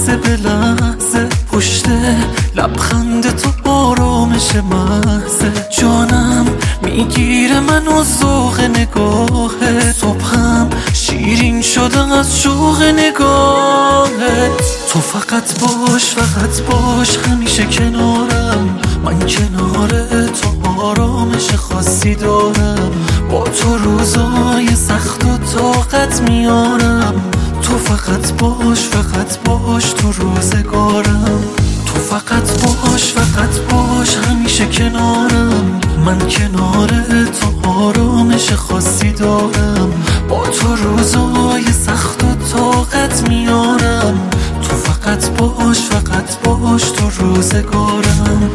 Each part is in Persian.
لحظه به لحظه، پشت لبخند تو آرامش محضه. جانم میگیره منو ذوق نگاهت، صبحم شیرین شده از شوق نگاهت. تو فقط باش همیشه کنارم، من کنار تو آرامش خاصی دارم. با تو روزای سخت و طاقت میارم. تو فقط باش تو روزگارم. تو فقط باش همیشه کنارم، من کنار تو آرامش خاصی دارم. با تو روزای سخت و طاقت میارم. تو فقط باش تو روزگارم.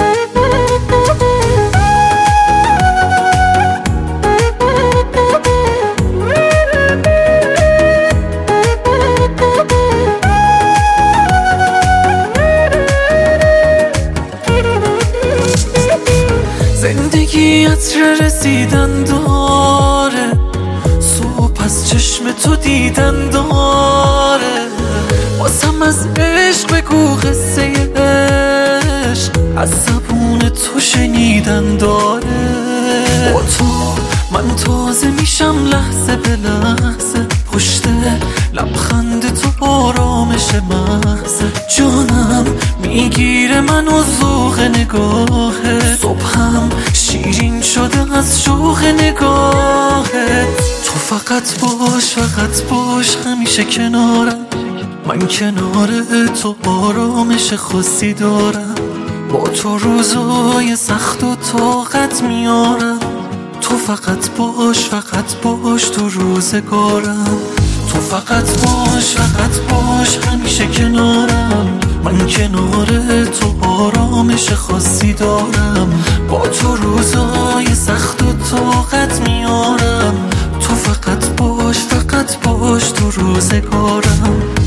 زندگی عطر رسیدن داره، صبح از چشم تو دیدن داره. واسم از عشق بگو قصه عشق، از زبون تو شنیدن داره. با تو من تازه میشم لحظه به لحظه، پشت لبخند تو آرامش محضه. جانم میگیره منو ذوق نگاهت، صبحم شیرین شده از شوق نگاهت. تو فقط باش همیشه کنارم، من کنار تو آرامش خاصی دارم. با تو روزای سخت و طاقت میارم. تو فقط باش تو روزگارم. تو فقط باش همیشه کنارم، من کنار تو آرامش خاصی دارم. با تو روزای سخت و طاقت میارم. تو فقط باش تو روزگارم.